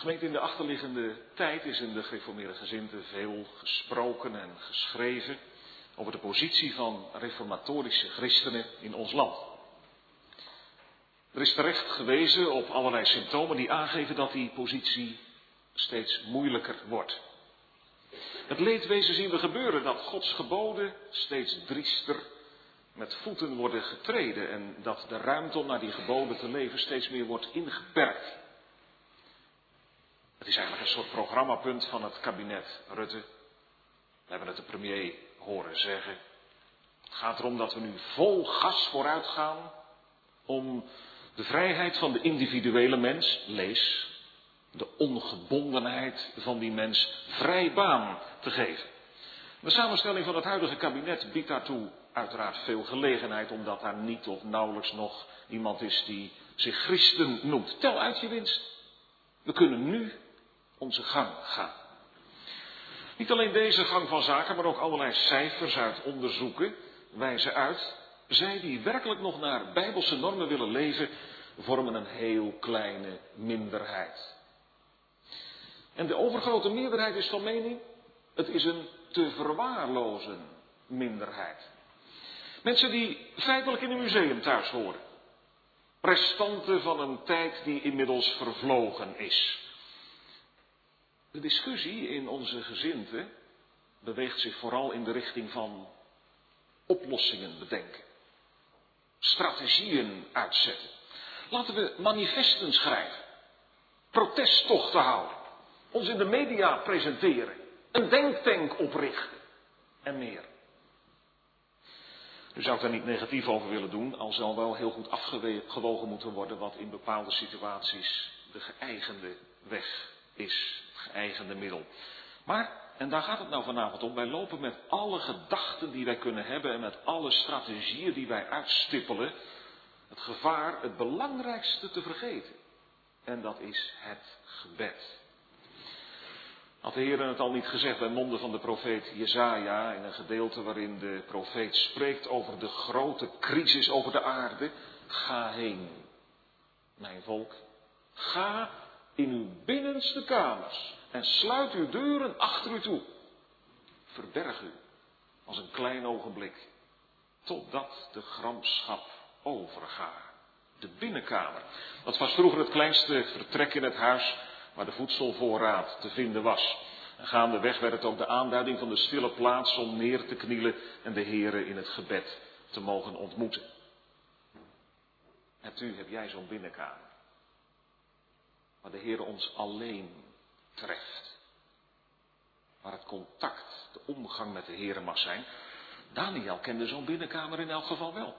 Gemeente, in de achterliggende tijd is in de gereformeerde gezindte veel gesproken en geschreven over de positie van reformatorische christenen in ons land. Er is terecht gewezen op allerlei symptomen die aangeven dat die positie steeds moeilijker wordt. Het leedwezen zien we gebeuren dat Gods geboden steeds driester met voeten worden getreden en dat de ruimte om naar die geboden te leven steeds meer wordt ingeperkt. Het is eigenlijk een soort programmapunt van het kabinet Rutte. We hebben het de premier horen zeggen. Het gaat erom dat we nu vol gas vooruit gaan om de vrijheid van de individuele mens, lees, de ongebondenheid van die mens, vrij baan te geven. De samenstelling van het huidige kabinet biedt daartoe uiteraard veel gelegenheid, omdat daar niet of nauwelijks nog iemand is die zich christen noemt. Tel uit je winst. We kunnen nu onze gang gaan. Niet alleen deze gang van zaken, maar ook allerlei cijfers uit onderzoeken wijzen uit. Zij die werkelijk nog naar bijbelse normen willen leven, vormen een heel kleine minderheid. En de overgrote meerderheid is van mening, het is een te verwaarlozen minderheid. Mensen die feitelijk in een museum thuis horen. Restanten van een tijd die inmiddels vervlogen is. De discussie in onze gezindte beweegt zich vooral in de richting van oplossingen bedenken. Strategieën uitzetten. Laten we manifesten schrijven. Protesttochten houden. Ons in de media presenteren. Een denktank oprichten. En meer. Nu zou ik daar niet negatief over willen doen, al zal wel heel goed afgewogen moeten worden wat in bepaalde situaties de geëigende weg is, het geëigende middel. Maar, en daar gaat het nou vanavond om, wij lopen met alle gedachten die wij kunnen hebben en met alle strategieën die wij uitstippelen, het gevaar het belangrijkste te vergeten. En dat is het gebed. Had de Heer het al niet gezegd bij monden van de profeet Jesaja, in een gedeelte waarin de profeet spreekt over de grote crisis over de aarde. Ga heen, mijn volk. Ga in uw binnenste kamers en sluit uw deuren achter u toe. Verberg u als een klein ogenblik, totdat de gramschap overgaat. De binnenkamer, dat was vroeger het kleinste vertrek in het huis waar de voedselvoorraad te vinden was. En gaandeweg werd het ook de aanduiding van de stille plaats om neer te knielen en de Heere in het gebed te mogen ontmoeten. Heb jij zo'n binnenkamer? Waar de Heere ons alleen treft. Waar het contact, de omgang met de Heere mag zijn. Daniel kende zo'n binnenkamer in elk geval wel.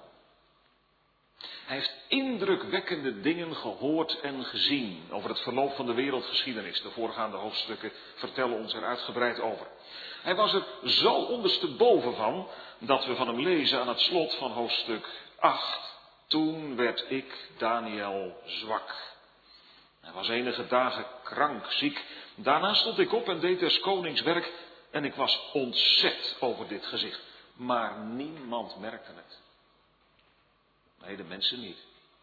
Hij heeft indrukwekkende dingen gehoord en gezien over het verloop van de wereldgeschiedenis. De voorgaande hoofdstukken vertellen ons er uitgebreid over. Hij was er zo ondersteboven van dat we van hem lezen aan het slot van hoofdstuk 8. Toen werd ik, Daniel, zwak. Hij was enige dagen krankziek. Daarna stond ik op en deed des konings werk en ik was ontzet over dit gezicht. Maar niemand merkte het. Nee, de mensen niet.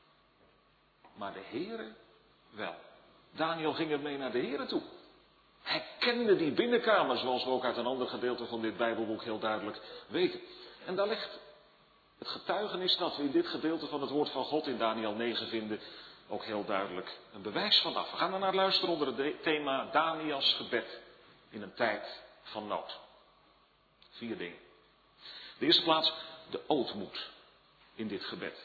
Maar de Heere wel. Daniel ging ermee naar de Heere toe. Hij kende die binnenkamer, zoals we ook uit een ander gedeelte van dit Bijbelboek heel duidelijk weten. En daar ligt het getuigenis dat we in dit gedeelte van het woord van God in Daniel 9 vinden, ook heel duidelijk een bewijs van af. We gaan er naar luisteren onder het thema Daniels gebed in een tijd van nood. 4 dingen. De eerste plaats, de ootmoed in dit gebed.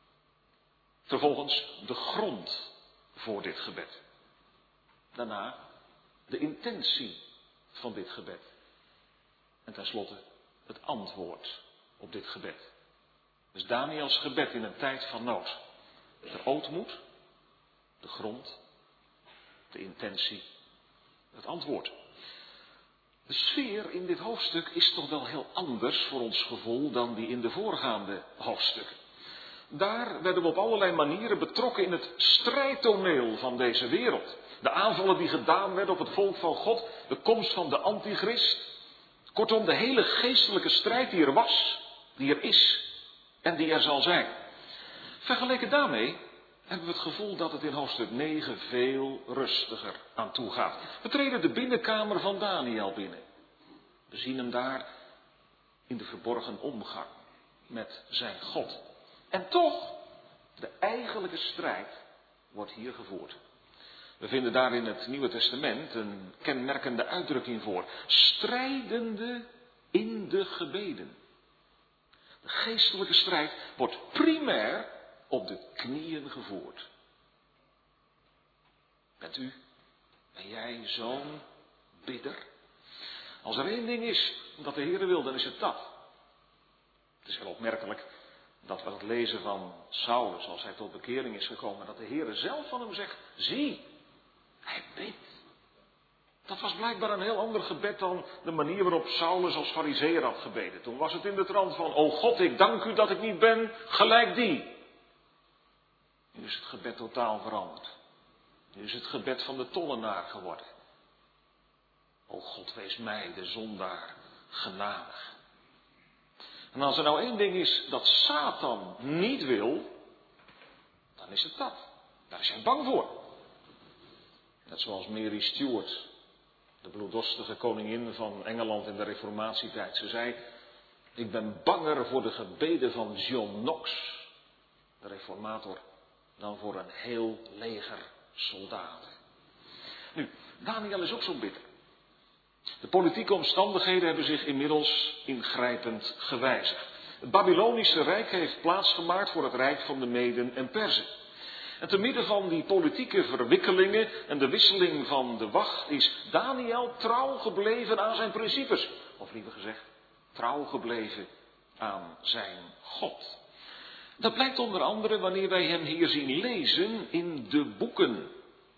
Vervolgens de grond voor dit gebed. Daarna de intentie van dit gebed. En tenslotte het antwoord op dit gebed. Dus Daniels gebed in een tijd van nood. De ootmoed, de grond, de intentie, het antwoord. De sfeer in dit hoofdstuk is toch wel heel anders voor ons gevoel dan die in de voorgaande hoofdstukken. Daar werden we op allerlei manieren betrokken in het strijdtoneel van deze wereld. De aanvallen die gedaan werden op het volk van God, de komst van de antichrist. Kortom, de hele geestelijke strijd die er was, die er is en die er zal zijn. Vergeleken daarmee hebben we het gevoel dat het in hoofdstuk 9 veel rustiger aan toe gaat. We treden de binnenkamer van Daniel binnen. We zien hem daar in de verborgen omgang met zijn God. En toch, de eigenlijke strijd wordt hier gevoerd. We vinden daar in het Nieuwe Testament een kenmerkende uitdrukking voor. Strijdende in de gebeden. De geestelijke strijd wordt primair op de knieën gevoerd. Ben jij zo'n bidder? Als er één ding is dat de Heer wil, dan is het dat. Het is heel opmerkelijk dat we het lezen van Saulus, als hij tot bekering is gekomen, dat de Heer zelf van hem zegt, zie, hij bidt. Dat was blijkbaar een heel ander gebed dan de manier waarop Saulus als farizeeër had gebeden. Toen was het in de trant van, o God, ik dank u dat ik niet ben gelijk die. Nu is het gebed totaal veranderd. Nu is het gebed van de tollenaar geworden. O God, wees mij, de zondaar, genadig. En als er nou één ding is dat Satan niet wil, dan is het dat. Daar is hij bang voor. Net zoals Mary Stuart, de bloeddorstige koningin van Engeland in de reformatietijd. Ze zei, ik ben banger voor de gebeden van John Knox, de reformator, dan voor een heel leger soldaten. Nu, Daniel is ook zo'n bidder. De politieke omstandigheden hebben zich inmiddels ingrijpend gewijzigd. Het Babylonische Rijk heeft plaatsgemaakt voor het Rijk van de Meden en Perzen. En te midden van die politieke verwikkelingen en de wisseling van de wacht is Daniel trouw gebleven aan zijn principes. Of liever gezegd, trouw gebleven aan zijn God. Dat blijkt onder andere wanneer wij hem hier zien lezen in de boeken.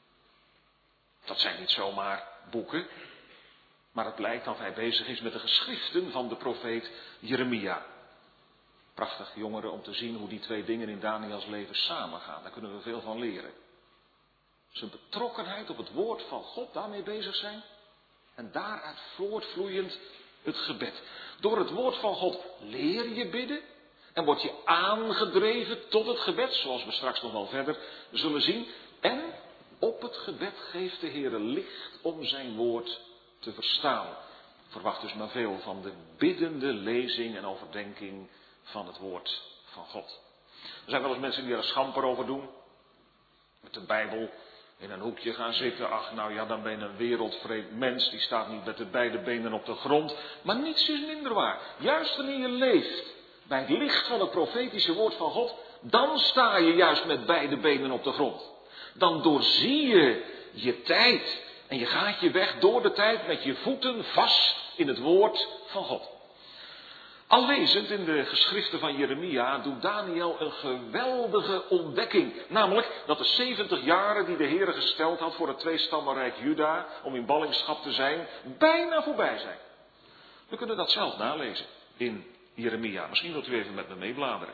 Dat zijn niet zomaar boeken, maar het blijkt dat hij bezig is met de geschriften van de profeet Jeremia. Prachtig, jongeren, om te zien hoe die twee dingen in Daniels leven samengaan. Daar kunnen we veel van leren. Zijn betrokkenheid op het woord van God, daarmee bezig zijn. En daaruit voortvloeiend het gebed. Door het woord van God leer je bidden. En word je aangedreven tot het gebed, zoals we straks nog wel verder zullen zien. En op het gebed geeft de Heer licht om zijn woord te verstaan. Verwacht dus maar veel van de biddende lezing en overdenking van het woord van God. Er zijn wel eens mensen die er schamper over doen. Met de Bijbel in een hoekje gaan zitten. Ach, nou ja, dan ben je een wereldvreemd mens. Die staat niet met de beide benen op de grond. Maar niets is minder waar. Juist wanneer je leeft bij het licht van het profetische woord van God, dan sta je juist met beide benen op de grond. Dan doorzie je je tijd en je gaat je weg door de tijd met je voeten vast in het woord van God. Al lezend in de geschriften van Jeremia doet Daniel een geweldige ontdekking. Namelijk dat de 70 jaren die de Heer gesteld had voor het tweestammenrijk Juda om in ballingschap te zijn, bijna voorbij zijn. We kunnen dat zelf nalezen in Jeremia. Misschien wilt u even met me meebladeren.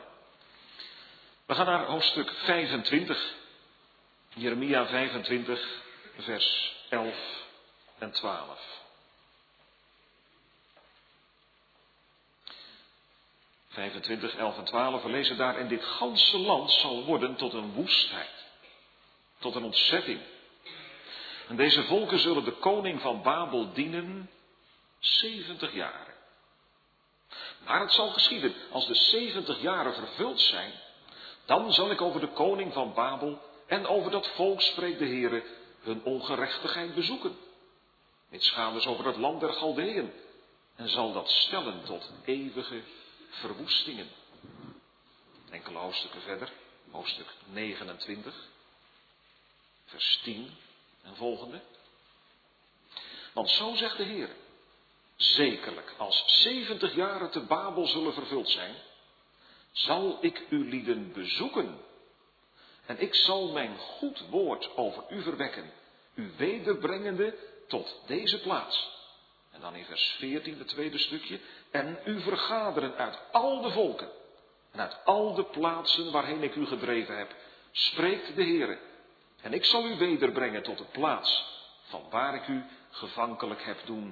We gaan naar hoofdstuk 25. Jeremia 25, vers 11 en 12. 25, 11 en 12, we lezen daar, en dit ganse land zal worden tot een woestheid, tot een ontzetting. En deze volken zullen de koning van Babel dienen 70 jaren. Maar het zal geschieden, als de 70 jaren vervuld zijn, dan zal ik over de koning van Babel en over dat volk, spreekt de Heere, hun ongerechtigheid bezoeken. Mits gaan dus over het land der Galdeën en zal dat stellen tot eeuwige verwoestingen. Enkele hoofdstukken verder, hoofdstuk 29, vers 10 en volgende. Want zo zegt de Heer, zekerlijk als 70 jaren te Babel zullen vervuld zijn, zal ik uw lieden bezoeken. En ik zal mijn goed woord over u verwekken, u wederbrengende tot deze plaats. En dan in vers 14, het tweede stukje. En u vergaderen uit al de volken en uit al de plaatsen waarheen ik u gedreven heb, spreekt de Heere. En ik zal u wederbrengen tot de plaats van waar ik u gevankelijk heb doen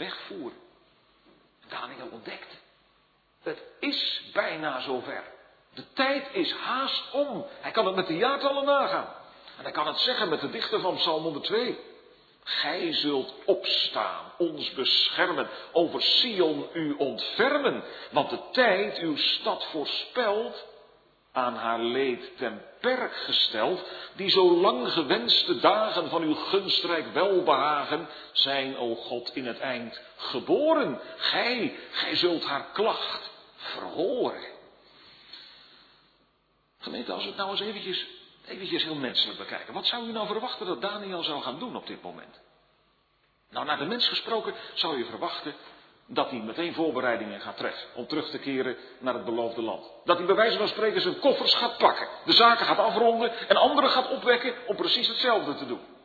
wegvoeren. Daniel ontdekt, het is bijna zover. De tijd is haast om. Hij kan het met de jaartallen nagaan. En hij kan het zeggen met de dichter van Psalm 102. Gij zult opstaan, ons beschermen, over Sion u ontfermen. Want de tijd uw stad voorspelt, aan haar leed ten perk gesteld, die zo lang gewenste dagen van uw gunstrijk welbehagen zijn, o God, in het eind geboren. Gij zult haar klacht verhoren. Gemeente, als we het nou eens eventjes heel menselijk bekijken. Wat zou u nou verwachten dat Daniel zou gaan doen op dit moment? Nou, naar de mens gesproken zou je verwachten dat hij meteen voorbereidingen gaat treffen om terug te keren naar het beloofde land. Dat hij bij wijze van spreken zijn koffers gaat pakken, de zaken gaat afronden en anderen gaat opwekken om precies hetzelfde te doen.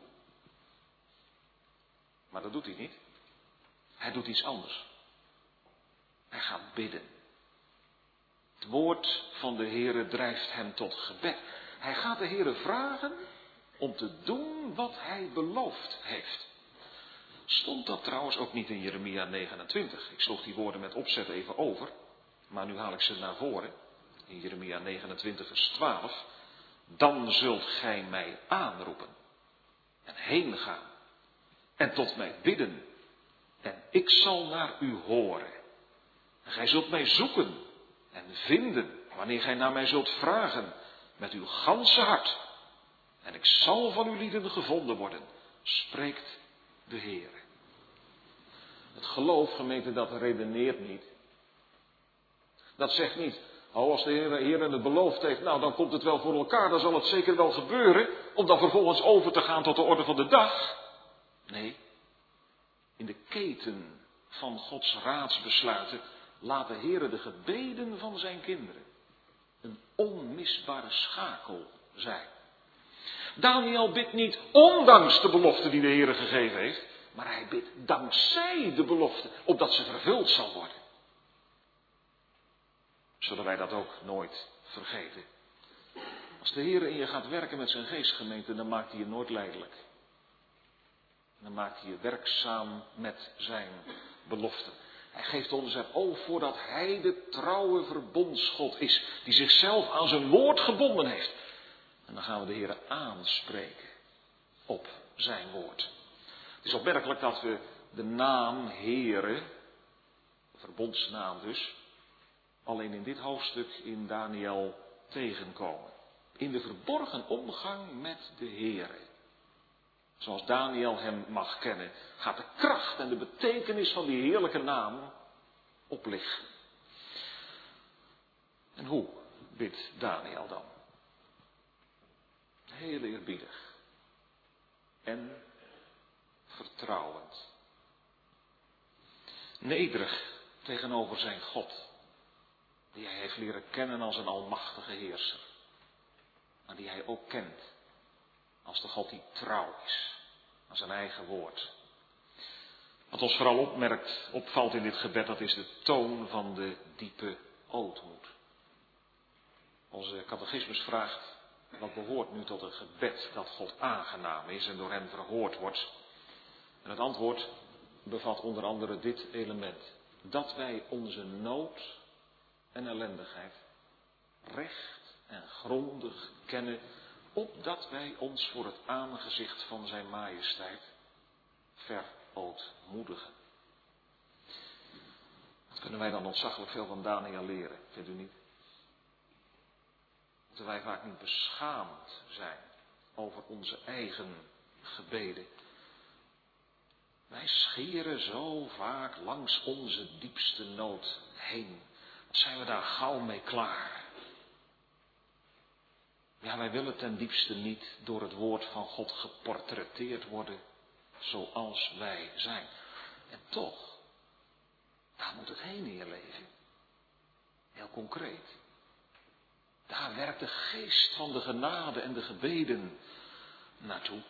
Maar dat doet hij niet. Hij doet iets anders. Hij gaat bidden. Het woord van de Heere drijft hem tot gebed. Hij gaat de Heere vragen om te doen wat hij beloofd heeft. Stond dat trouwens ook niet in Jeremia 29? Ik sloeg die woorden met opzet even over, maar nu haal ik ze naar voren. In Jeremia 29 vers 12. Dan zult gij mij aanroepen en heen gaan en tot mij bidden en ik zal naar u horen. En gij zult mij zoeken en vinden wanneer gij naar mij zult vragen met uw ganse hart. En ik zal van uw lieden gevonden worden, spreekt de Heer. Het geloof, gemeente, dat redeneert niet. Dat zegt niet, als de Heer het beloofd heeft, nou dan komt het wel voor elkaar, dan zal het zeker wel gebeuren, om dan vervolgens over te gaan tot de orde van de dag. Nee, in de keten van Gods raadsbesluiten laat de Heer de gebeden van zijn kinderen een onmisbare schakel zijn. Daniel bidt niet ondanks de belofte die de Heer gegeven heeft, maar hij bidt dankzij de belofte, opdat ze vervuld zal worden. Zullen wij dat ook nooit vergeten? Als de Heer in je gaat werken met zijn geestgemeente, dan maakt hij je nooit lijdelijk. Dan maakt hij je werkzaam met zijn belofte. Hij geeft ons er oog voor dat hij de trouwe verbondsgod is, die zichzelf aan zijn woord gebonden heeft. En dan gaan we de Heer aanspreken op zijn woord. Het is opmerkelijk dat we de naam Heere, de verbondsnaam dus, alleen in dit hoofdstuk in Daniel tegenkomen. In de verborgen omgang met de Heere. Zoals Daniel hem mag kennen, gaat de kracht en de betekenis van die heerlijke naam oplichten. En hoe bidt Daniel dan? Heel eerbiedig en vertrouwend. Nederig tegenover zijn God, die hij heeft leren kennen als een almachtige heerser. Maar die hij ook kent als de God die trouw is aan zijn eigen woord. Wat ons vooral opvalt in dit gebed, dat is de toon van de diepe ootmoed. Onze catechismus vraagt, wat behoort nu tot een gebed dat God aangenaam is en door hem verhoord wordt? En het antwoord bevat onder andere dit element. Dat wij onze nood en ellendigheid recht en grondig kennen, opdat wij ons voor het aangezicht van zijn majesteit verootmoedigen. Wat kunnen wij dan ontzaglijk veel van Daniel leren, vindt u niet? Dat wij vaak niet beschaamd zijn over onze eigen gebeden. Wij scheren zo vaak langs onze diepste nood heen. Wat zijn we daar gauw mee klaar? Ja, wij willen ten diepste niet door het woord van God geportretteerd worden zoals wij zijn. En toch, daar moet het heen in je leven. Heel concreet. Daar werkt de geest van de genade en de gebeden naartoe.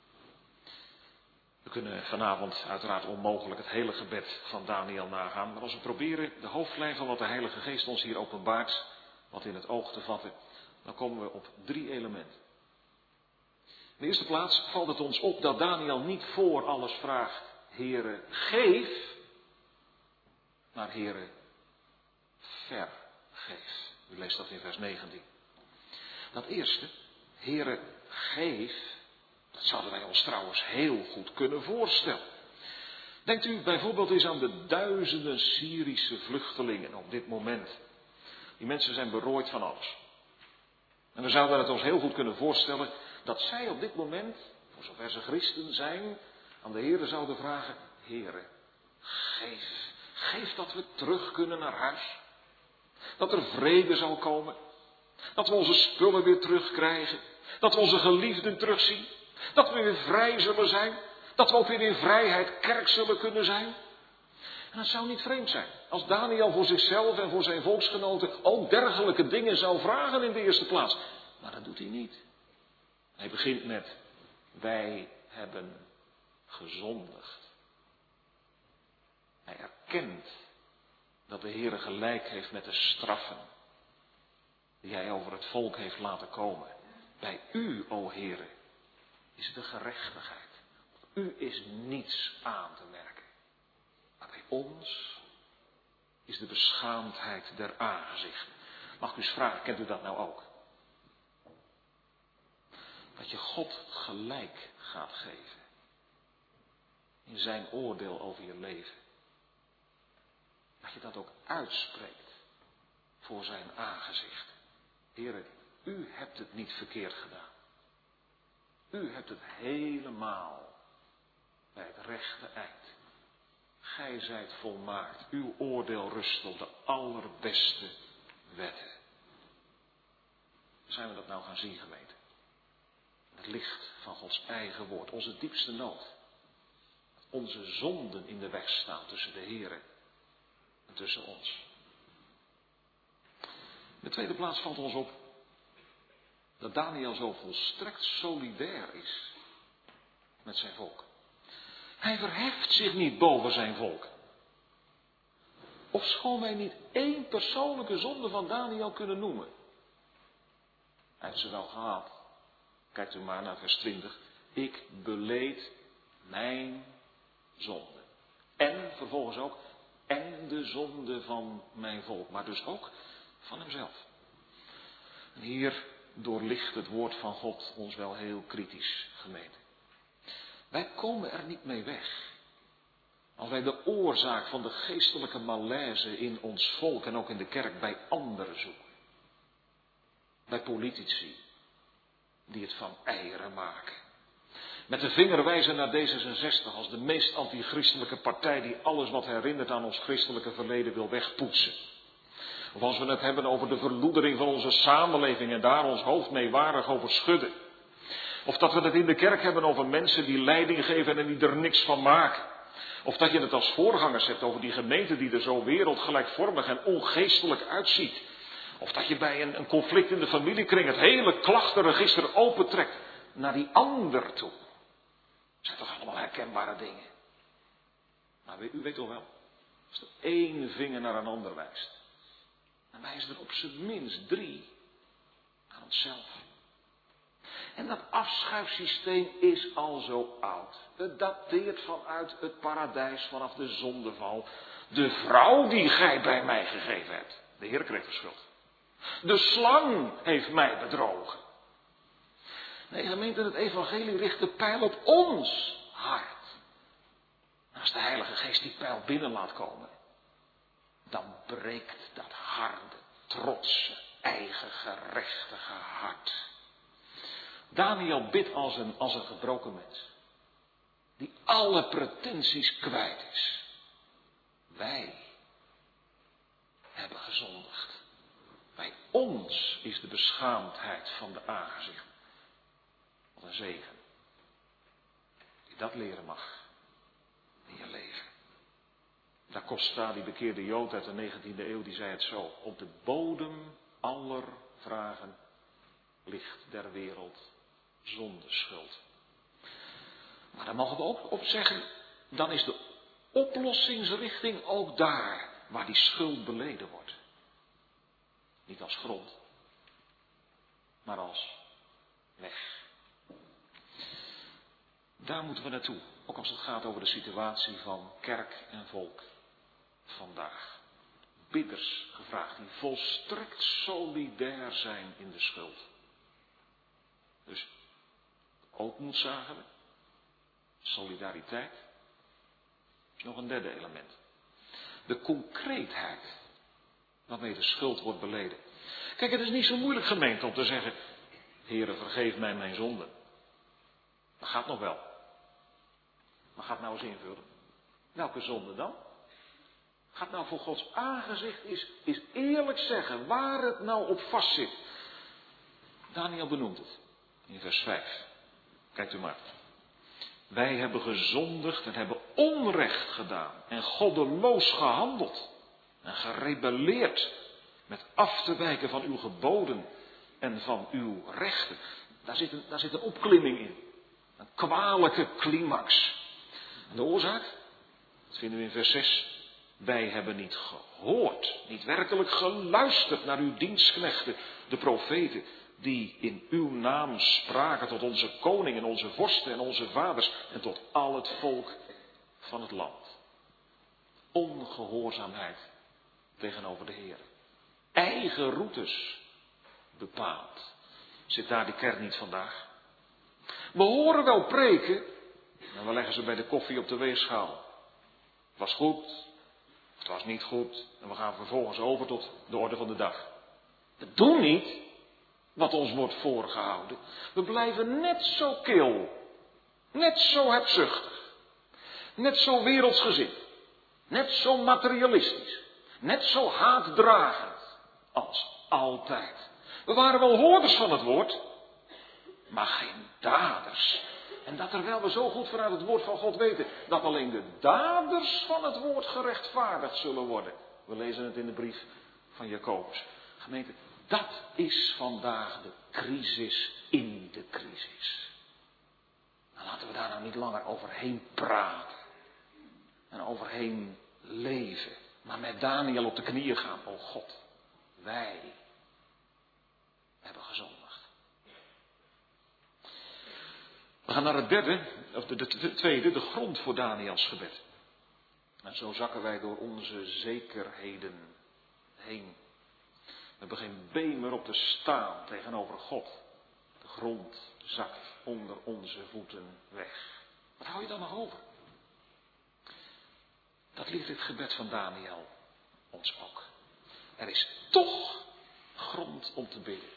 We kunnen vanavond uiteraard onmogelijk het hele gebed van Daniel nagaan. Maar als we proberen de hoofdlijn van wat de Heilige Geest ons hier openbaart, wat in het oog te vatten, dan komen we op 3 elementen. In de eerste plaats valt het ons op dat Daniel niet voor alles vraagt, Heere, geef, maar Heere, vergeef. U leest dat in vers 19. Dat eerste, Heere, geef, dat zouden wij ons trouwens heel goed kunnen voorstellen. Denkt u bijvoorbeeld eens aan de duizenden Syrische vluchtelingen op dit moment. Die mensen zijn berooid van alles. En we zouden het ons heel goed kunnen voorstellen dat zij op dit moment, voor zover ze christen zijn, aan de Heere zouden vragen, Heere, geef dat we terug kunnen naar huis. Dat er vrede zal komen. Dat we onze spullen weer terugkrijgen. Dat we onze geliefden terugzien. Dat we weer vrij zullen zijn. Dat we ook weer in vrijheid kerk zullen kunnen zijn. En het zou niet vreemd zijn als Daniel voor zichzelf en voor zijn volksgenoten ook dergelijke dingen zou vragen in de eerste plaats. Maar dat doet hij niet. Hij begint met, wij hebben gezondigd. Hij erkent dat de Heere gelijk heeft met de straffen die hij over het volk heeft laten komen. Bij u, o Heere, is de gerechtigheid. Op u is niets aan te merken. Maar bij ons is de beschaamdheid der aangezichten. Mag ik u eens vragen, kent u dat nou ook? Dat je God gelijk gaat geven in zijn oordeel over je leven. Dat je dat ook uitspreekt voor zijn aangezicht. Heere, u hebt het niet verkeerd gedaan. U hebt het helemaal bij het rechte eind. Gij zijt volmaakt. Uw oordeel rust op de allerbeste wetten. Zijn we dat nou gaan zien, gemeente? Het licht van Gods eigen woord. Onze diepste nood. Onze zonden in de weg staan tussen de Heere en tussen ons. In de tweede plaats valt ons op dat Daniel zo volstrekt solidair is met zijn volk. Hij verheft zich niet boven zijn volk. Ofschoon wij niet één persoonlijke zonde van Daniel kunnen noemen. Hij heeft ze wel gehad. Kijkt u maar naar vers 20. Ik beleed mijn zonde. En vervolgens ook, en de zonde van mijn volk. Maar dus ook van hemzelf. En hier doorlicht het woord van God ons wel heel kritisch, gemeente. Wij komen er niet mee weg. Als wij de oorzaak van de geestelijke malaise in ons volk en ook in de kerk bij anderen zoeken. Bij politici die het van eieren maken. Met de vinger wijzen naar D66 als de meest antichristelijke partij die alles wat herinnert aan ons christelijke verleden wil wegpoetsen. Of als we het hebben over de verloedering van onze samenleving en daar ons hoofd meewarig over schudden. Of dat we het in de kerk hebben over mensen die leiding geven en die er niks van maken. Of dat je het als voorgangers hebt over die gemeente die er zo wereldgelijkvormig en ongeestelijk uitziet. Of dat je bij een conflict in de familiekring het hele klachtenregister opentrekt naar die ander toe. Dat zijn toch allemaal herkenbare dingen. Maar u weet toch wel, als er één vinger naar een ander wijst, dan wijzen er op zijn minst 3 aan onszelf. En dat afschuifsysteem is al zo oud. Het dateert vanuit het paradijs, vanaf de zondeval. De vrouw die gij bij mij gegeven hebt. De Heer kreeg de schuld. De slang heeft mij bedrogen. Nee, gemeente, het evangelie richt de pijl op ons hart. En als de Heilige Geest die pijl binnen laat komen, dan breekt dat harde, trotse, eigen gerechtige hart. Daniel bidt als een gebroken mens. Die alle pretenties kwijt is. Wij hebben gezondigd. Bij ons is de beschaamdheid van de aangezicht. Wat een zegen. Die dat leren mag. In je leven. Da Costa, die bekeerde Jood uit de 19e eeuw, die zei het zo. Op de bodem aller vragen ligt der wereld zondeschuld. Maar daar mogen we ook op zeggen, dan is de oplossingsrichting ook daar waar die schuld beleden wordt. Niet als grond, maar als weg. Daar moeten we naartoe, ook als het gaat over de situatie van kerk en volk vandaag. bidders gevraagd die volstrekt solidair zijn in de schuld. Dus ootmoed zagen we, solidariteit. Er is nog een derde element. De concreetheid waarmee de schuld wordt beleden. Kijk, het is niet zo moeilijk, gemeente, om te zeggen: Heere, vergeef mij mijn zonden. Dat gaat nog wel. Maar ga het nou eens invullen. Welke zonde dan? Gaat nou voor Gods aangezicht is eerlijk zeggen waar het nou op vast zit. Daniel benoemt het in vers 5. Kijkt u maar. Wij hebben gezondigd en hebben onrecht gedaan en goddeloos gehandeld en gerebelleerd met af te wijken van uw geboden en van uw rechten. Daar zit een opklimming in. Een kwalijke climax. En de oorzaak? Dat vinden we in vers 6. Wij hebben niet gehoord, niet werkelijk geluisterd naar uw dienstknechten, de profeten, die in uw naam spraken tot onze koning en onze vorsten en onze vaders en tot al het volk van het land. Ongehoorzaamheid tegenover de Heer. Eigen routes bepaald. Zit daar die kern niet vandaag? We horen wel preken, en we leggen ze bij de koffie op de weegschaal. Het was goed, het was niet goed, en we gaan vervolgens over tot de orde van de dag. We doen niet wat ons wordt voorgehouden. We blijven net zo kil, net zo hebzuchtig, net zo wereldsgezind, net zo materialistisch, net zo haatdragend als altijd. We waren wel hoorders van het woord, maar geen daders. En dat terwijl we zo goed vanuit het woord van God weten dat alleen de daders van het woord gerechtvaardigd zullen worden. We lezen het in de brief van Jacobus. Gemeente, dat is vandaag de crisis in de crisis. Dan laten we daar nou niet langer overheen praten. En overheen leven. Maar met Daniel op de knieën gaan. O God, wij hebben gezondigd. We gaan naar het derde, of de tweede, de grond voor Daniels gebed. En zo zakken wij door onze zekerheden heen. We hebben geen been meer op te staan tegenover God. De grond zakt onder onze voeten weg. Wat hou je dan nog over? Dat leert het gebed van Daniel ons ook. Er is toch grond om te bidden.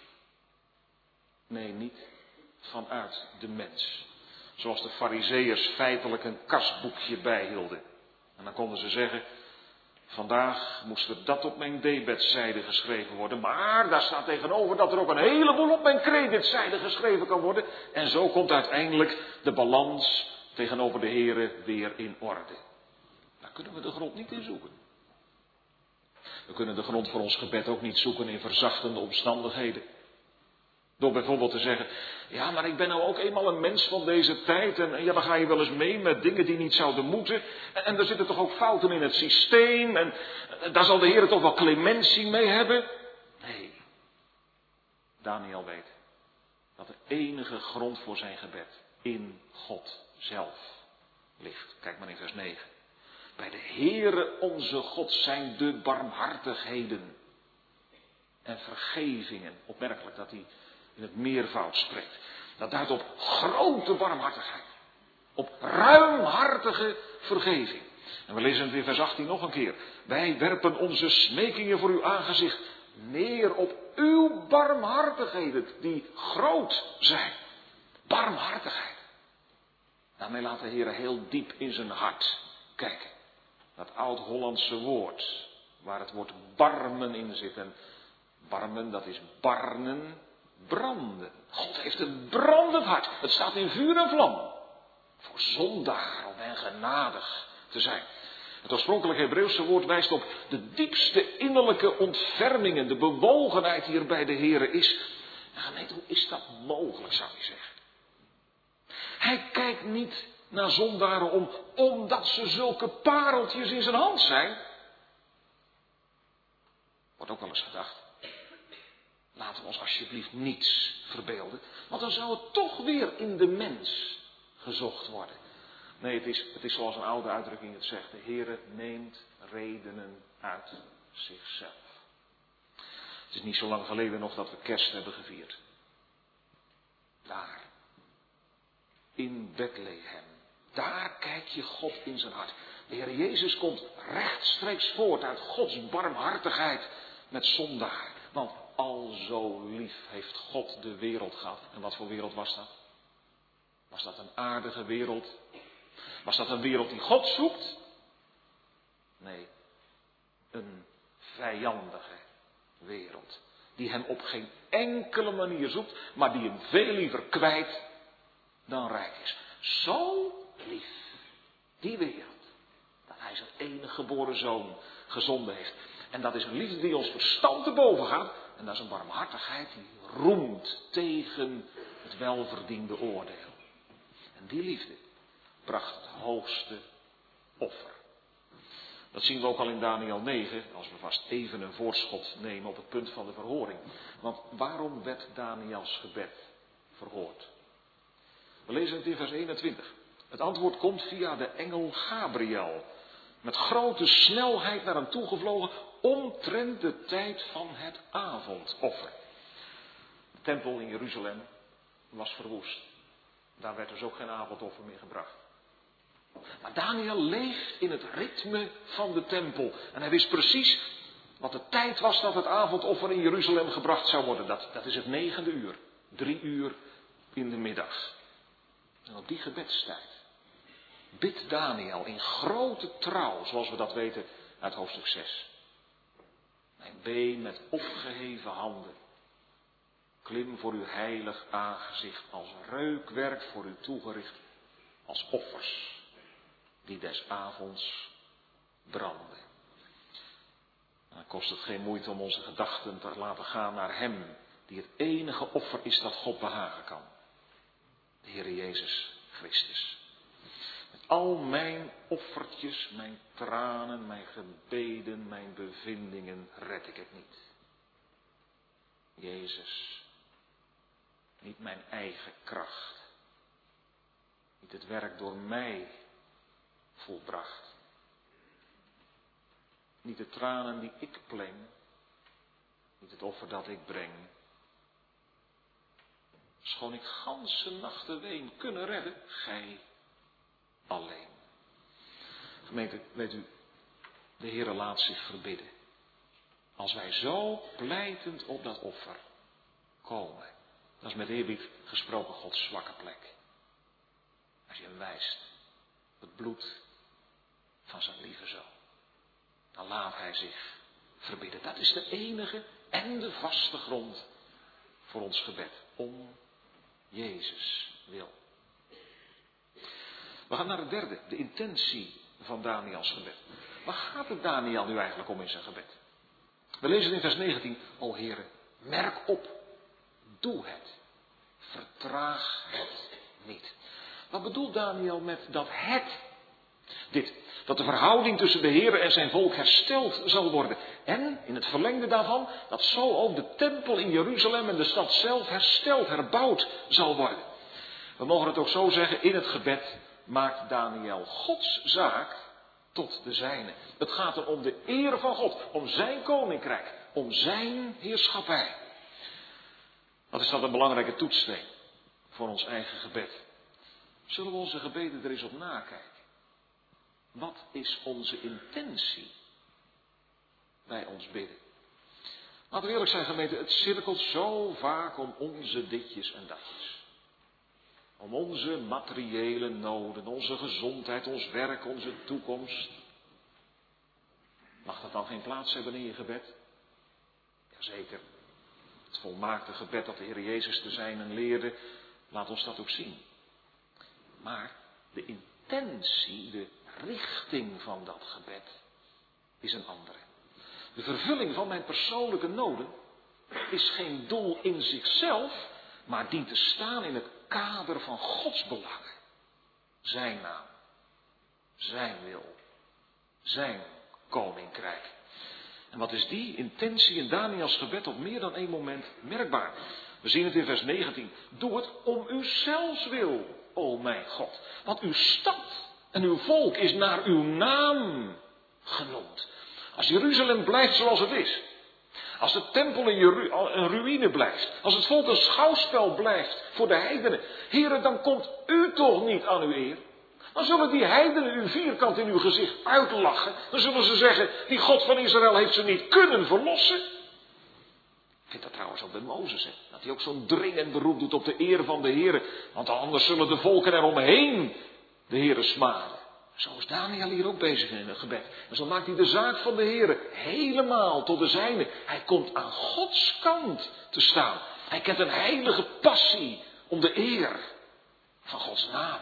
Nee, niet vanuit de mens. Zoals de farizeeërs feitelijk een kasboekje bijhielden. En dan konden ze zeggen: vandaag moest er dat op mijn debetzijde geschreven worden. Maar daar staat tegenover dat er ook een heleboel op mijn creditzijde geschreven kan worden. En zo komt uiteindelijk de balans tegenover de Here weer in orde. Daar kunnen we de grond niet in zoeken. We kunnen de grond voor ons gebed ook niet zoeken in verzachtende omstandigheden. Door bijvoorbeeld te zeggen: ja, maar ik ben nou ook eenmaal een mens van deze tijd. En ja, dan ga je wel eens mee met dingen die niet zouden moeten. En er zitten toch ook fouten in het systeem. En daar zal de Heer toch wel clementie mee hebben. Nee. Daniel weet dat de enige grond voor zijn gebed in God zelf ligt. Kijk maar in vers 9. Bij de Heere onze God zijn de barmhartigheden en vergevingen. Opmerkelijk dat hij in het meervoud spreekt. Dat duidt op grote barmhartigheid. Op ruimhartige vergeving. En we lezen het in vers 18 nog een keer. Wij werpen onze smekingen voor uw aangezicht neer op uw barmhartigheden die groot zijn. Barmhartigheid. Daarmee laat de Heer heel diep in zijn hart kijken. Dat oud-Hollandse woord waar het woord barmen in zit. En barmen, dat is barnen, branden. God heeft een brandend hart. Het staat in vuur en vlam. Voor zondaar om hen genadig te zijn. Het oorspronkelijk Hebreeuwse woord wijst op de diepste innerlijke ontfermingen. De bewogenheid die er bij de Here is. En gemeente, hoe is dat mogelijk, zou je zeggen? Hij kijkt niet naar zondaren omdat ze zulke pareltjes in zijn hand zijn. Wordt ook wel eens gedacht. Laten we ons alsjeblieft niets verbeelden. Want dan zou het toch weer in de mens gezocht worden. Nee, het is zoals een oude uitdrukking het zegt. De Heere neemt redenen uit zichzelf. Het is niet zo lang geleden nog dat we kerst hebben gevierd. Daar, in Bethlehem, daar kijk je God in zijn hart. De Heer Jezus komt rechtstreeks voort uit Gods barmhartigheid met zondaar. Want al zo lief heeft God de wereld gehad. En wat voor wereld was dat? Was dat een aardige wereld? Was dat een wereld die God zoekt? Nee, een vijandige wereld. Die hem op geen enkele manier zoekt, maar die hem veel liever kwijt dan rijk is. Zo lief, die wereld, dat hij zijn enige geboren zoon gezonden heeft. En dat is een liefde die ons verstand te boven gaat. En dat is een barmhartigheid die roemt tegen het welverdiende oordeel. En die liefde bracht het hoogste offer. Dat zien we ook al in Daniël 9, als we vast even een voorschot nemen op het punt van de verhoring. Want waarom werd Daniëls gebed verhoord? We lezen het in vers 21. Het antwoord komt via de engel Gabriel. Met grote snelheid naar hem toegevlogen omtrent de tijd van het avondoffer. De tempel in Jeruzalem was verwoest. Daar werd dus ook geen avondoffer meer gebracht. Maar Daniël leeft in het ritme van de tempel. En hij wist precies wat de tijd was dat het avondoffer in Jeruzalem gebracht zou worden. Dat is het 9e uur. 3 uur in de middag. En op die gebedstijd bidt Daniël in grote trouw, zoals we dat weten uit hoofdstuk 6. Mijn been met opgeheven handen. Klim voor uw heilig aangezicht als reukwerk voor u toegericht, als offers die des avonds branden. Dan kost het geen moeite om onze gedachten te laten gaan naar hem, die het enige offer is dat God behagen kan. De Heer Jezus Christus. Met al mijn offertjes, mijn tranen, mijn gebeden, mijn bevindingen red ik het niet. Jezus, niet mijn eigen kracht, niet het werk door mij volbracht. Niet de tranen die ik pleng, niet het offer dat ik breng. Schoon ik ganse nachten ween kunnen redden, gij alleen. Gemeente, weet u, de Heere laat zich verbidden. Als wij zo pleitend op dat offer komen, dat is met eerbied gesproken Gods zwakke plek. Als je hem wijst, het bloed van zijn lieve zoon, dan laat hij zich verbidden. Dat is de enige en de vaste grond voor ons gebed. Om Jezus wil. We gaan naar het derde, de intentie van Daniëls gebed. Waar gaat het Daniël nu eigenlijk om in zijn gebed? We lezen in vers 19, o Heere, merk op, doe het, vertraag het niet. Wat bedoelt Daniël met dat het? Dit, dat de verhouding tussen de Heere en zijn volk hersteld zal worden. En, in het verlengde daarvan, dat zo ook de tempel in Jeruzalem en de stad zelf hersteld, herbouwd zal worden. We mogen het ook zo zeggen, in het gebed maakt Daniël Gods zaak tot de zijne. Het gaat er om de eer van God, om zijn koninkrijk, om zijn heerschappij. Wat is dat een belangrijke toetssteen voor ons eigen gebed? Zullen we onze gebeden er eens op nakijken? Wat is onze intentie bij ons bidden? Laten we eerlijk zijn, gemeente, het cirkelt zo vaak om onze ditjes en datjes. Om onze materiële noden, onze gezondheid, ons werk, onze toekomst. Mag dat dan geen plaats hebben in je gebed? Jazeker. Het volmaakte gebed dat de Heer Jezus te zijnen leerde, laat ons dat ook zien. Maar de intentie, de richting van dat gebed is een andere. De vervulling van mijn persoonlijke noden is geen doel in zichzelf, maar dient te staan in het kader van Gods belangen. Zijn naam, zijn wil, zijn koninkrijk. En wat is die intentie in Daniëls gebed op meer dan één moment merkbaar? We zien het in vers 19. Doe het om uw zelfs wil, o mijn God. Want uw stad en uw volk is naar uw naam genoemd. Als Jeruzalem blijft zoals het is. Als de tempel een ruïne blijft. Als het volk een schouwspel blijft voor de heidenen. Heren, dan komt u toch niet aan uw eer. Dan zullen die heidenen u vierkant in uw gezicht uitlachen. Dan zullen ze zeggen, die God van Israël heeft ze niet kunnen verlossen. Ik vind dat trouwens ook bij Mozes, hè? Dat hij ook zo'n dringend beroep doet op de eer van de Heer. Want anders zullen de volken eromheen de Heer smaden. Zo is Daniel hier ook bezig in het gebed. En zo maakt hij de zaak van de Heer helemaal tot de zijne. Hij komt aan Gods kant te staan. Hij kent een heilige passie om de eer van Gods naam.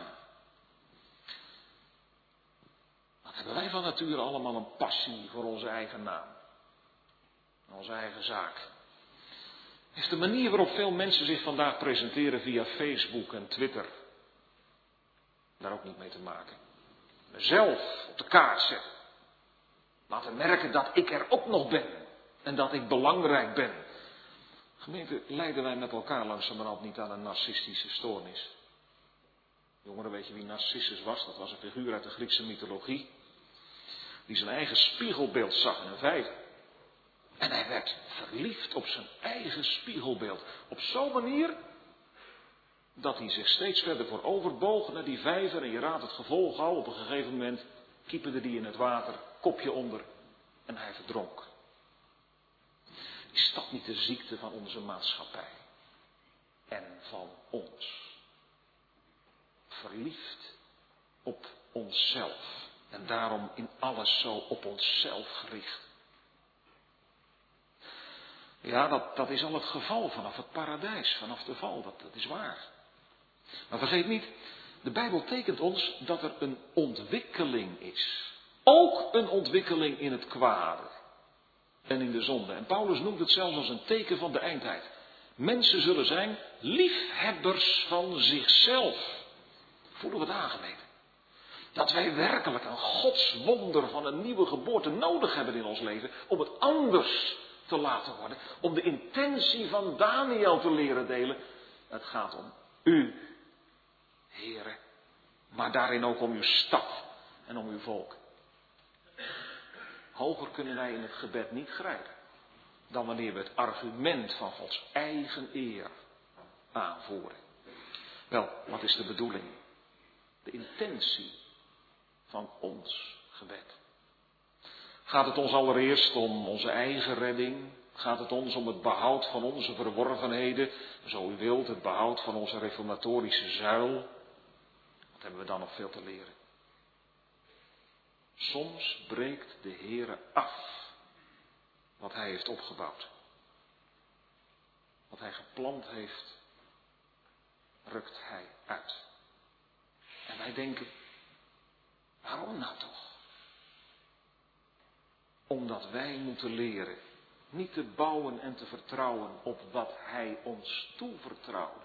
Wat hebben wij van nature allemaal een passie voor onze eigen naam. Onze eigen zaak. Is de manier waarop veel mensen zich vandaag presenteren via Facebook en Twitter daar ook niet mee te maken. Mezelf op de kaart zetten. Laten merken dat ik er ook nog ben. En dat ik belangrijk ben. Gemeente, lijden wij met elkaar langzamerhand niet aan een narcistische stoornis? Jongeren, weet je wie Narcissus was? Dat was een figuur uit de Griekse mythologie. Die zijn eigen spiegelbeeld zag in een vijver. En hij werd verliefd op zijn eigen spiegelbeeld. Op zo'n manier dat hij zich steeds verder vooroverboog naar die vijver. En je raadt het gevolg al. Op een gegeven moment kieperde die in het water, kopje onder. En hij verdronk. Is dat niet de ziekte van onze maatschappij? En van ons? Verliefd op onszelf. En daarom in alles zo op onszelf gericht. Ja, dat is al het geval vanaf het paradijs, vanaf de val, dat is waar. Maar vergeet niet, de Bijbel tekent ons dat er een ontwikkeling is. Ook een ontwikkeling in het kwade en in de zonde. En Paulus noemt het zelfs als een teken van de eindtijd. Mensen zullen zijn liefhebbers van zichzelf. Voelen we het aangemeten? Dat wij werkelijk een godswonder van een nieuwe geboorte nodig hebben in ons leven om het anders te laten worden. Om de intentie van Daniel te leren delen. Het gaat om u, Heere, maar daarin ook om uw stad en om uw volk. Hoger kunnen wij in het gebed niet grijpen dan wanneer we het argument van Gods eigen eer aanvoeren. Wel, wat is de bedoeling? De intentie van ons gebed. Gaat het ons allereerst om onze eigen redding? Gaat het ons om het behoud van onze verworvenheden? Zo u wilt, het behoud van onze reformatorische zuil? Wat hebben we dan nog veel te leren? Soms breekt de Heere af wat hij heeft opgebouwd. Wat hij geplant heeft, rukt hij uit. En wij denken, waarom nou toch? Omdat wij moeten leren niet te bouwen en te vertrouwen op wat hij ons toevertrouwde,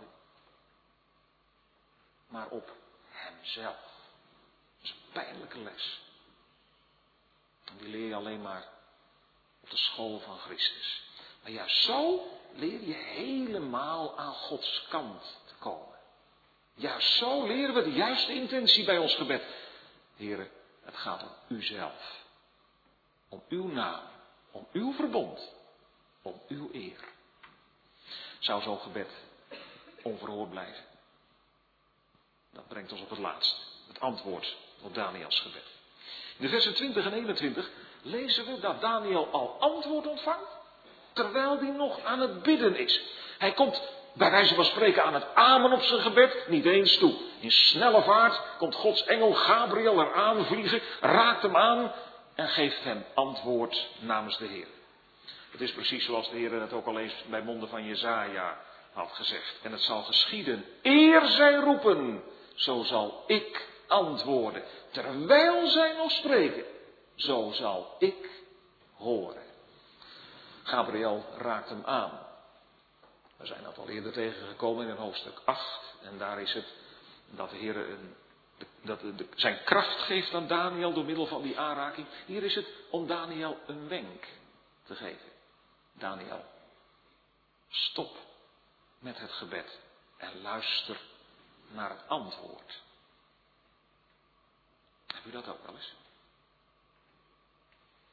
maar op hemzelf. Dat is een pijnlijke les. En die leer je alleen maar op de school van Christus. Maar juist zo leer je helemaal aan Gods kant te komen. Juist zo leren we de juiste intentie bij ons gebed. Heren, het gaat om uzelf. Om uw naam. Om uw verbond. Om uw eer. Zou zo'n gebed onverhoord blijven? Dat brengt ons op het laatste. Het antwoord op Daniels gebed. In de versen 20 en 21 lezen we dat Daniel al antwoord ontvangt, terwijl hij nog aan het bidden is. Hij komt bij wijze van spreken aan het amen op zijn gebed, niet eens toe. In snelle vaart komt Gods engel Gabriel eraan vliegen, raakt hem aan en geeft hem antwoord namens de Heer. Het is precies zoals de Heer het ook al eens bij monden van Jesaja had gezegd. En het zal geschieden, eer zij roepen, zo zal ik antwoorden. Terwijl zij nog spreken, zo zal ik horen. Gabriel raakt hem aan. We zijn dat al eerder tegengekomen in hoofdstuk 8. En daar is het dat de Heer zijn kracht geeft aan Daniel door middel van die aanraking. Hier is het om Daniel een wenk te geven. Daniel, stop met het gebed en luister naar het antwoord. Heb u dat ook wel eens?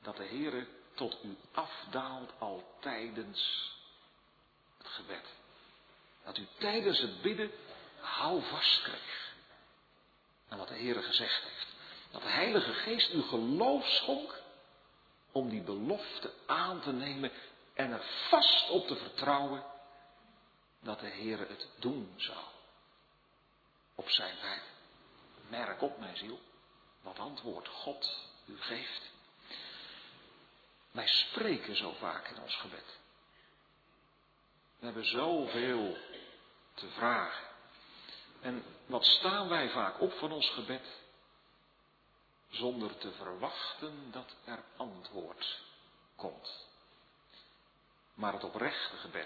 dat de Heere tot u afdaalt al tijdens het gebed. Dat u tijdens het bidden houvast kreeg aan wat de Heere gezegd heeft. Dat de Heilige Geest u geloof schonk om die belofte aan te nemen en er vast op te vertrouwen dat de Heere het doen zou. Op zijn tijd. Merk op, mijn ziel, wat antwoord God u geeft. Wij spreken zo vaak in ons gebed. We hebben zoveel te vragen. En wat staan wij vaak op van ons gebed? Zonder te verwachten dat er antwoord komt. Maar het oprechte gebed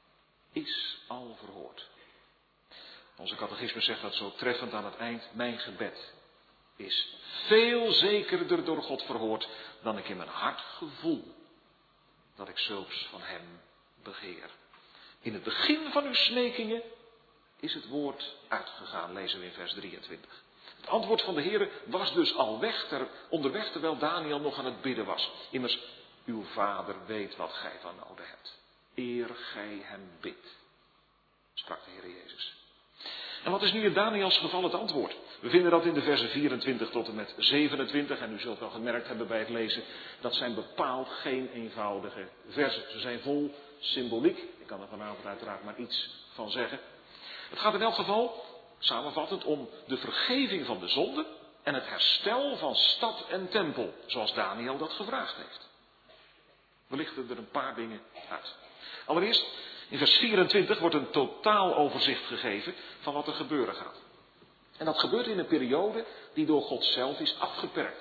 is al verhoord. Onze catechisme zegt dat zo treffend aan het eind. Mijn gebed is veel zekerder door God verhoord dan ik in mijn hart gevoel dat ik zulks van hem begeer. In het begin van uw smekingen is het woord uitgegaan, lezen we in vers 23. Het antwoord van de Heere was dus al onderweg terwijl Daniel nog aan het bidden was. Immers, uw vader weet wat gij van nodig hebt. Eer gij hem bidt, sprak de Heer Jezus. En wat is nu in Daniels geval het antwoord? We vinden dat in de versen 24 tot en met 27. En u zult wel gemerkt hebben bij het lezen. Dat zijn bepaald geen eenvoudige versen. Ze zijn vol symboliek. Ik kan er vanavond uiteraard maar iets van zeggen. Het gaat in elk geval, samenvattend, om de vergeving van de zonde en het herstel van stad en tempel. Zoals Daniel dat gevraagd heeft. We lichten er een paar dingen uit. Allereerst, in vers 24 wordt een totaal overzicht gegeven van wat er gebeuren gaat. En dat gebeurt in een periode die door God zelf is afgeperkt.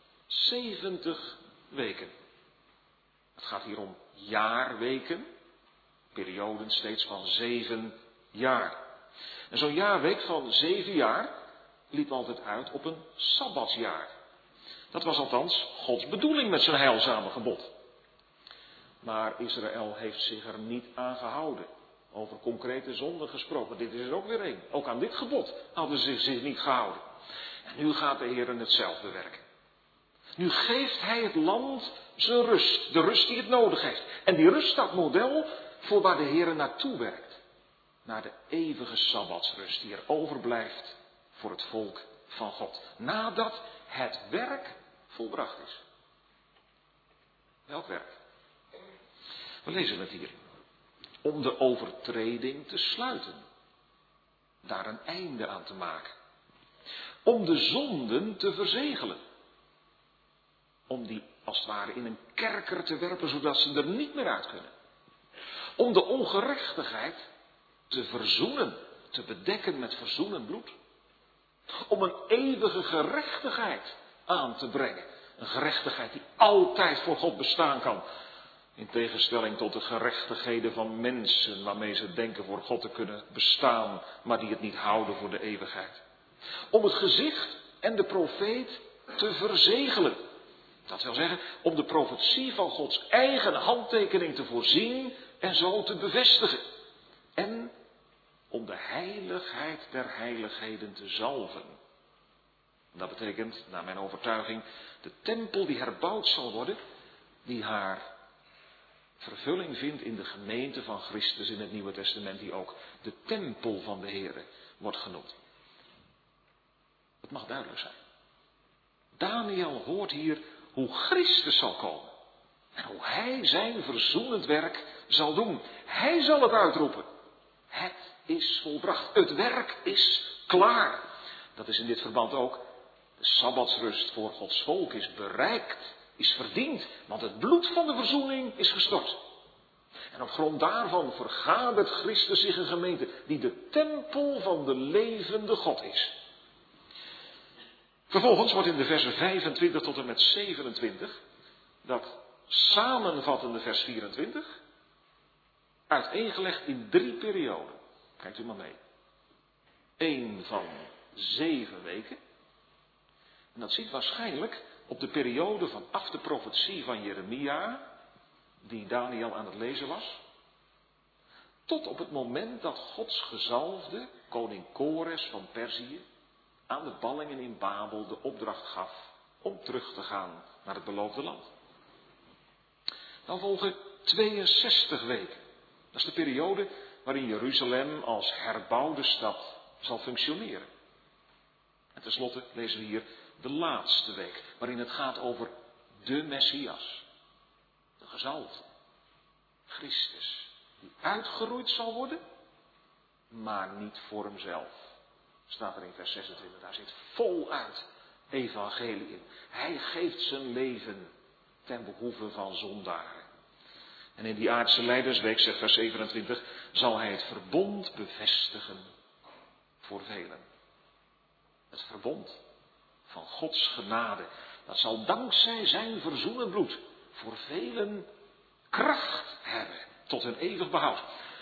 70 weken. Het gaat hier om jaarweken. Perioden steeds van 7 jaar. En zo'n jaarweek van 7 jaar liep altijd uit op een sabbatsjaar. Dat was althans Gods bedoeling met zijn heilzame gebod. Maar Israël heeft zich er niet aan gehouden. Over concrete zonden gesproken. Dit is er ook weer één. Ook aan dit gebod hadden ze zich niet gehouden. En nu gaat de Heer het zelf bewerken. Nu geeft hij het land zijn rust. De rust die het nodig heeft. En die rust staat model voor waar de Heer naartoe werkt. Naar de eeuwige sabbatsrust die er overblijft voor het volk van God. Nadat het werk volbracht is. Welk werk? We lezen het hier. Om de overtreding te sluiten. Daar een einde aan te maken. Om de zonden te verzegelen. Om die als het ware in een kerker te werpen zodat ze er niet meer uit kunnen. Om de ongerechtigheid te verzoenen. Te bedekken met verzoenend bloed. Om een eeuwige gerechtigheid aan te brengen. Een gerechtigheid die altijd voor God bestaan kan. In tegenstelling tot de gerechtigheden van mensen waarmee ze denken voor God te kunnen bestaan, maar die het niet houden voor de eeuwigheid. Om het gezicht en de profeet te verzegelen. Dat wil zeggen, om de profetie van Gods eigen handtekening te voorzien en zo te bevestigen. En om de heiligheid der heiligheden te zalven. Dat betekent, naar mijn overtuiging, de tempel die herbouwd zal worden, die haar vervulling vindt in de gemeente van Christus in het Nieuwe Testament, die ook de tempel van de Heere wordt genoemd. Het mag duidelijk zijn. Daniel hoort hier hoe Christus zal komen. En hoe hij zijn verzoenend werk zal doen. Hij zal het uitroepen. Het is volbracht. Het werk is klaar. Dat is in dit verband ook. De sabbatsrust voor Gods volk is bereikt. Is verdiend. Want het bloed van de verzoening is gestort. En op grond daarvan vergadert Christus zich een gemeente die de tempel van de levende God is. Vervolgens wordt in de versen 25 tot en met 27 dat samenvattende vers 24 uiteengelegd in 3 perioden. Kijkt u maar mee. 1 van 7 weken. En dat ziet waarschijnlijk op de periode vanaf de profetie van Jeremia, die Daniel aan het lezen was, tot op het moment dat Gods gezalfde, koning Kores van Perzië, aan de ballingen in Babel de opdracht gaf om terug te gaan naar het beloofde land. Dan volgen 62 weken. Dat is de periode waarin Jeruzalem als herbouwde stad zal functioneren. En tenslotte lezen we hier de laatste week, waarin het gaat over de Messias. De gezalfde. Christus. Die uitgeroeid zal worden, maar niet voor hemzelf. Staat er in vers 26. Daar zit voluit evangelie in. Hij geeft zijn leven ten behoeve van zondaren. En in die aardse leidersweek, zegt vers 27, zal hij het verbond bevestigen voor velen. Het verbond van Gods genade, dat zal dankzij zijn verzoenend bloed voor velen kracht hebben tot hun eeuwig behoud.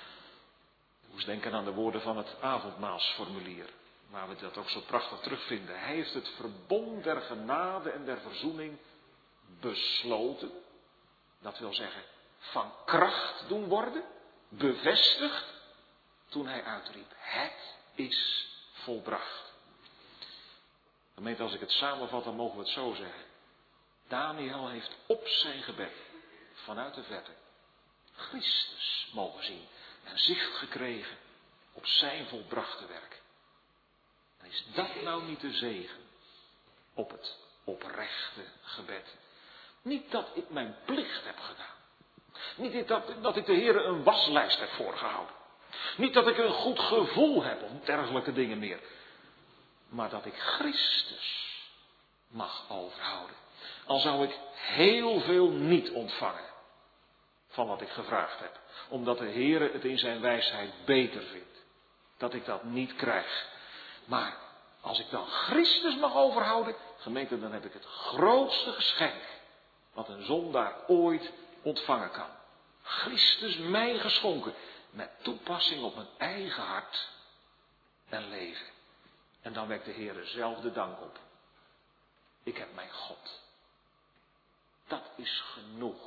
Ik moest denken aan de woorden van het avondmaalsformulier, waar we dat ook zo prachtig terugvinden. Hij heeft het verbond der genade en der verzoening besloten. Dat wil zeggen, van kracht doen worden, bevestigd, toen hij uitriep, het is volbracht. Gemeente, als ik het samenvat, dan mogen we het zo zeggen. Daniel heeft op zijn gebed, vanuit de verte, Christus mogen zien en zicht gekregen op zijn volbrachte werk. En is dat nou niet de zegen op het oprechte gebed? Niet dat ik mijn plicht heb gedaan. Niet dat ik de Heer een waslijst heb voorgehouden. Niet dat ik een goed gevoel heb of dergelijke dingen meer. Maar dat ik Christus mag overhouden. Al zou ik heel veel niet ontvangen van wat ik gevraagd heb. Omdat de Heer het in zijn wijsheid beter vindt. Dat ik dat niet krijg. Maar als ik dan Christus mag overhouden, gemeente, dan heb ik het grootste geschenk wat een zondaar ooit ontvangen kan. Christus mij geschonken met toepassing op mijn eigen hart en leven. En dan wekt de Heer zelf de dank op. Ik heb mijn God. Dat is genoeg.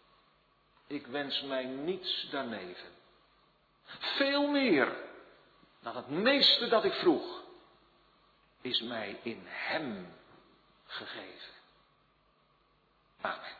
Ik wens mij niets daarneven. Veel meer dan het meeste dat ik vroeg, is mij in Hem gegeven. Amen.